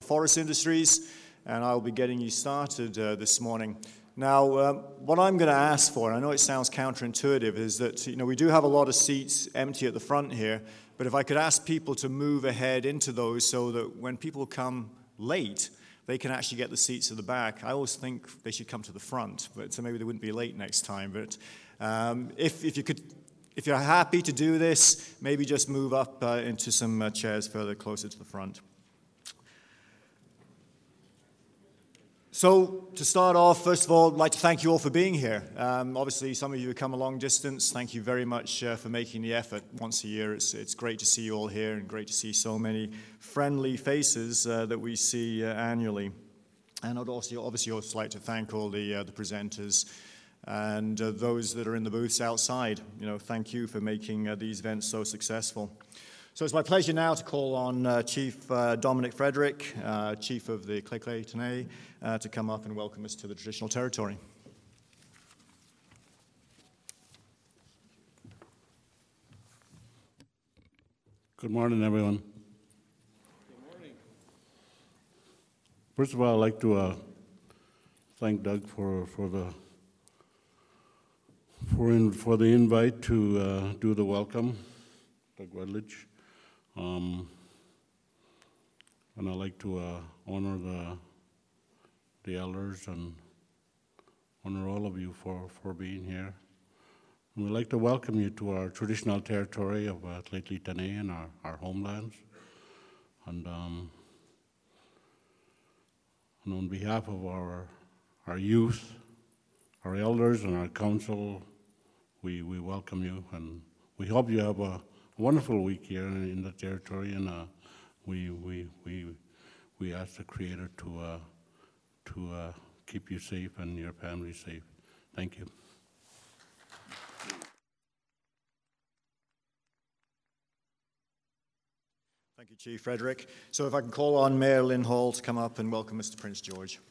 Forest Industries, and I'll be getting you started this morning. Now, what I'm going to ask for, and I know it sounds counterintuitive, is that we do have a lot of seats empty at the front here, but if I could ask people to move ahead into those so that when people come late, they can actually get the seats at the back. I always think they should come to the front, but so maybe they wouldn't be late next time. But if you're happy to do this, maybe just move up into some chairs further closer to the front. So to start off, first of all, I'd like to thank you all for being here. Obviously, some of you have come a long distance. Thank you very much for making the effort once a year. It's great to see you all here and great to see so many friendly faces that we see annually. And I'd also like to thank all the presenters and those that are in the booths outside. Thank you for making these events so successful. So it's my pleasure now to call on Chief Dominic Frederick, Chief of the Lheidli T'enneh, to come up and welcome us to the traditional territory. Good morning, everyone. Good morning. First of all, I'd like to thank Doug for the invite to do the welcome, Doug Wedlich. And I'd like to honor the elders and honor all of you for being here. And we'd like to welcome you to our traditional territory of Lheidli T'enneh and our homelands. And on behalf of our youth, our elders, and our council, we welcome you, and we hope you have a wonderful week here in the territory, and we ask the Creator to keep you safe and your family safe. Thank you. Thank you, Chief Frederick. So if I can call on Mayor Lynn Hall to come up and welcome us to Prince George.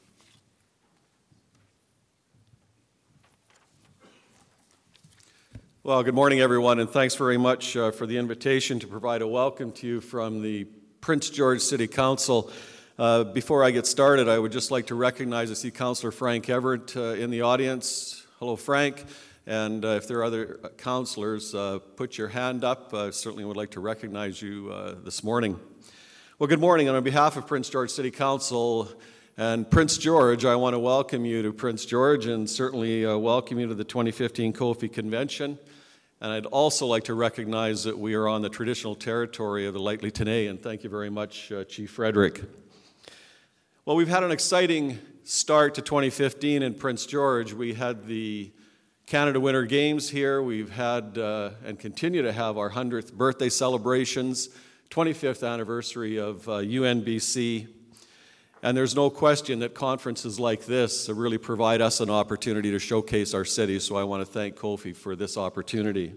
Well, good morning, everyone, and thanks very much for the invitation to provide a welcome to you from the Prince George City Council. Before I get started, I would just like to recognize, I see Councillor Frank Everett in the audience. Hello, Frank. And if there are other councillors, put your hand up. I certainly would like to recognize you this morning. Well, good morning, and on behalf of Prince George City Council and Prince George, I want to welcome you to Prince George and certainly welcome you to the 2015 Kofi Convention. And I'd also like to recognize that we are on the traditional territory of the Lheidli T'enneh, and thank you very much, Chief Frederick. Well, we've had an exciting start to 2015 in Prince George. We had the Canada Winter Games here. We've had and continue to have our 100th birthday celebrations, 25th anniversary of UNBC. And there's no question that conferences like this really provide us an opportunity to showcase our city, so I want to thank Kofi for this opportunity.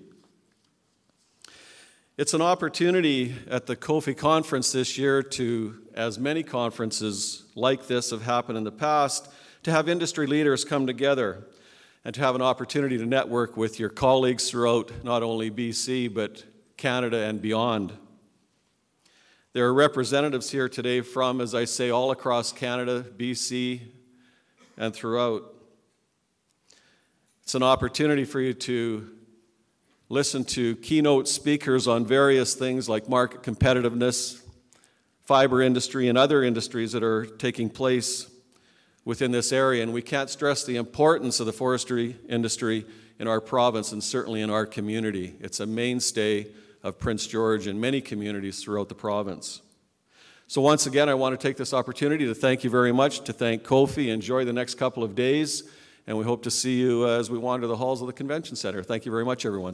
It's an opportunity at the Kofi conference this year to, as many conferences like this have happened in the past, to have industry leaders come together and to have an opportunity to network with your colleagues throughout not only BC, but Canada and beyond. There are representatives here today from, as I say, all across Canada, BC, and throughout. It's an opportunity for you to listen to keynote speakers on various things like market competitiveness, fiber industry, and other industries that are taking place within this area. And we can't stress the importance of the forestry industry in our province and certainly in our community. It's a mainstay of Prince George and many communities throughout the province. So once again, I want to take this opportunity to thank you very much, to thank Kofi. Enjoy the next couple of days, and we hope to see you as we wander the halls of the Convention Center. Thank you very much, everyone.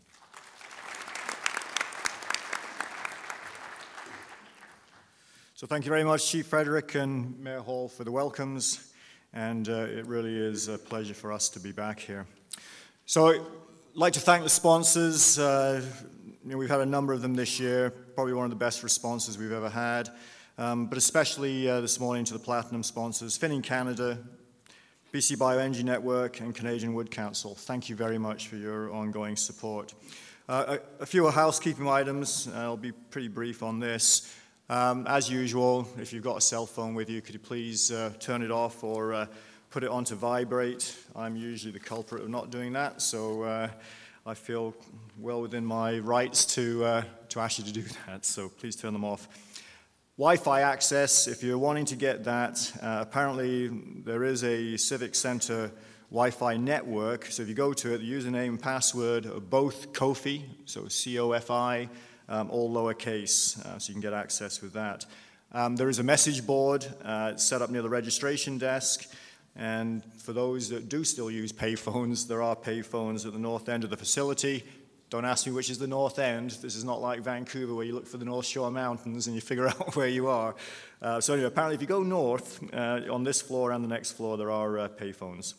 So thank you very much, Chief Frederick and Mayor Hall, for the welcomes, and it really is a pleasure for us to be back here. So I'd like to thank the sponsors. We've had a number of them this year, probably one of the best responses we've ever had, but especially this morning to the Platinum sponsors, Finning Canada, BC Bioenergy Network, and Canadian Wood Council. Thank you very much for your ongoing support. A few housekeeping items, I'll be pretty brief on this. As usual, if you've got a cell phone with you, could you please turn it off or put it on to vibrate? I'm usually the culprit of not doing that, so I feel well within my rights to ask you to do that, so please turn them off. Wi-Fi access, if you're wanting to get that, apparently there is a Civic Center Wi-Fi network, so if you go to it, the username and password are both Kofi, so C-O-F-I, all lowercase, so you can get access with that. There is a message board set up near the registration desk, and for those that do still use payphones, there are payphones at the north end of the facility. Don't ask me which is the north end. This is not like Vancouver where you look for the North Shore Mountains and you figure out where you are. So anyway, apparently if you go north, on this floor and the next floor, there are payphones.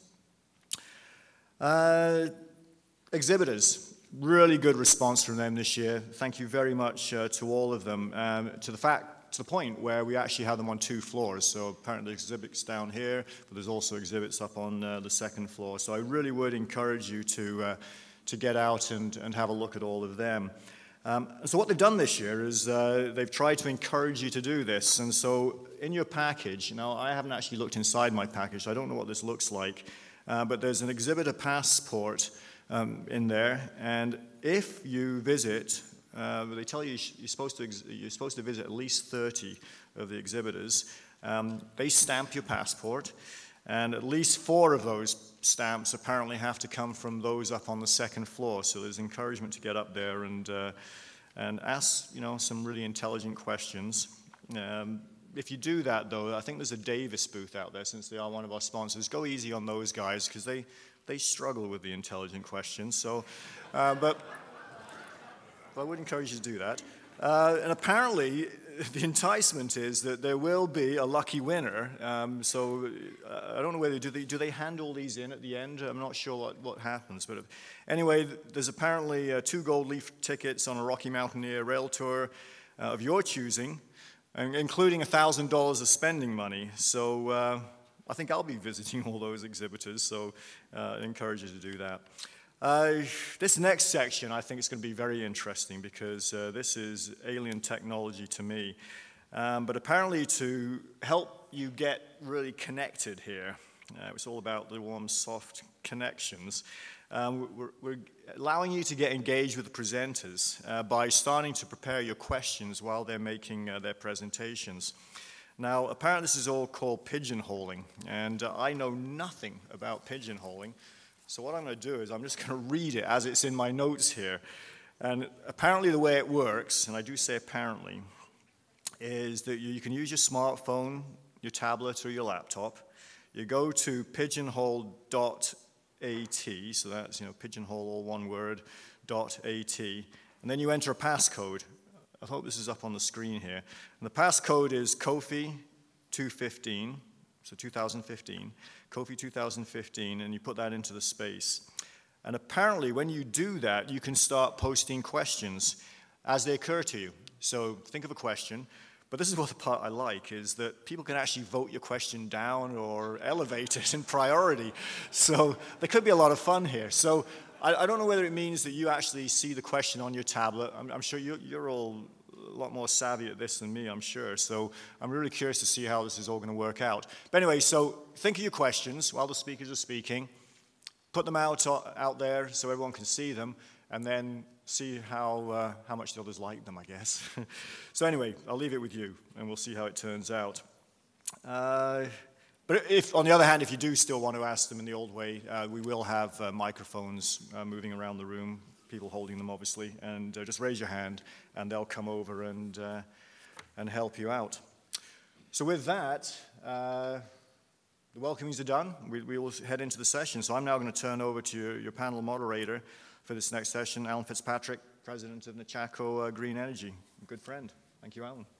Exhibitors, really good response from them this year. Thank you very much to all of them. To the point where we actually have them on 2 floors. So apparently exhibits down here, but there's also exhibits up on the 2nd floor. So I really would encourage you to get out and have a look at all of them. So what they've done this year is they've tried to encourage you to do this. And so in your package, now I haven't actually looked inside my package, so I don't know what this looks like, but there's an exhibitor passport in there. And if you visit, they tell you you're supposed to visit at least 30 of the exhibitors. They stamp your passport. And at least 4 of those stamps apparently have to come from those up on the 2nd floor. So there's encouragement to get up there and ask, some really intelligent questions. If you do that, though, I think there's a Davis booth out there, since they are one of our sponsors. Go easy on those guys, because they struggle with the intelligent questions. So, but I would encourage you to do that. And apparently, the enticement is that there will be a lucky winner. So I don't know whether do they hand all these in at the end. I'm not sure what happens. But anyway, there's apparently 2 gold leaf tickets on a Rocky Mountaineer rail tour of your choosing, including $1,000 of spending money. So I think I'll be visiting all those exhibitors. So I encourage you to do that. This next section, I think it's going to be very interesting because this is alien technology to me. But apparently to help you get really connected here, it's all about the warm, soft connections. We're allowing you to get engaged with the presenters by starting to prepare your questions while they're making their presentations. Now, apparently this is all called pigeonholing, and I know nothing about pigeonholing. So what I'm going to do is I'm just going to read it as it's in my notes here. And apparently the way it works, and I do say apparently, is that you can use your smartphone, your tablet, or your laptop. You go to pigeonhole.at, so that's, pigeonhole, all one word, .at, and then you enter a passcode. I hope this is up on the screen here. And the passcode is Kofi 215, so 2015. Kofi 2015, and you put that into the space. And apparently, when you do that, you can start posting questions as they occur to you. So think of a question, but this is what the part I like, is that people can actually vote your question down or elevate it in priority. So there could be a lot of fun here. So I don't know whether it means that you actually see the question on your tablet. I'm sure you're all a lot more savvy at this than me, I'm sure. So I'm really curious to see how this is all going to work out. But anyway, so think of your questions while the speakers are speaking. Put them out there so everyone can see them, and then see how much the others like them, I guess. So anyway, I'll leave it with you, and we'll see how it turns out. But if, on the other hand, if you do still want to ask them in the old way, we will have microphones moving around the room, people holding them, obviously, and just raise your hand, and they'll come over and help you out. So with that, the welcomings are done. We will head into the session. So I'm now going to turn over to your panel moderator for this next session, Alan Fitzpatrick, President of Nechako Green Energy. A good friend. Thank you, Alan.